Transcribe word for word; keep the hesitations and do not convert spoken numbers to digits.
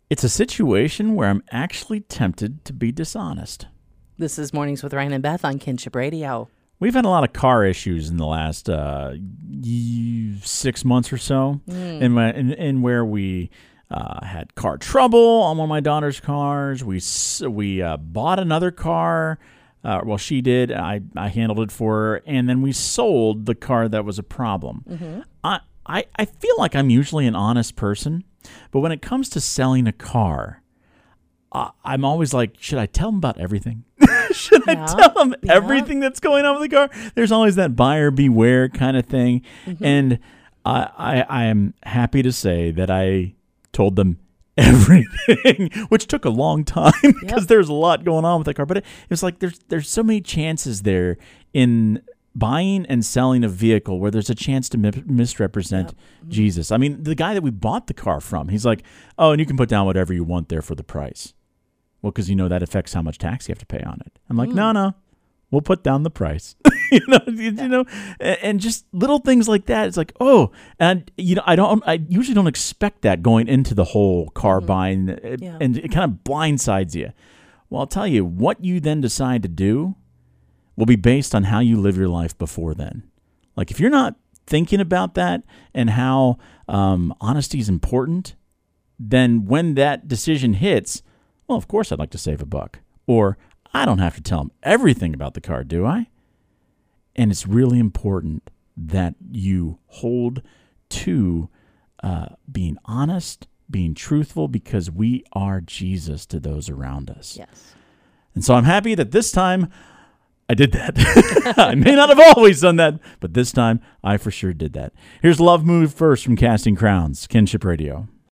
It's a situation where I'm actually tempted to be dishonest. This is Mornings with Ryan and Beth on Kinship Radio. We've had a lot of car issues in the last uh, y- six months or so, mm. in, my, in, in where we uh, had car trouble on one of my daughter's cars. We we uh, bought another car. Uh, well, she did. I, I handled it for her, and then we sold the car that was a problem. Mm-hmm. I, I I feel like I'm usually an honest person, but when it comes to selling a car, uh, I'm always like, should I tell them about everything? Should yeah, I tell them yeah. everything that's going on with the car? There's always that buyer beware kind of thing. Mm-hmm. And I, I, I am happy to say that I told them everything, which took a long time because yep. there's a lot going on with the car. But it, it was like there's there's so many chances there in buying and selling a vehicle where there's a chance to mi- misrepresent yep. mm-hmm. Jesus. I mean, the guy that we bought the car from, he's like, oh, and you can put down whatever you want there for the price. Well, because you know that affects how much tax you have to pay on it. I'm like, mm. no, no, we'll put down the price. you know, you, yeah. you know, and, and just little things like that. It's like, oh, and you know, I don't, I usually don't expect that going into the whole car mm-hmm. buying, it, yeah. and it kind of blindsides you. Well, I'll tell you, what you then decide to do will be based on how you live your life before then. Like if you're not thinking about that and how um, honesty is important, then when that decision hits, well, of course I'd like to save a buck. Or I don't have to tell them everything about the car, do I? And it's really important that you hold to uh, being honest, being truthful, because we are Jesus to those around us. Yes. And so I'm happy that this time I did that. I may not have always done that, but this time I for sure did that. Here's Love Moves First from Casting Crowns, Kinship Radio.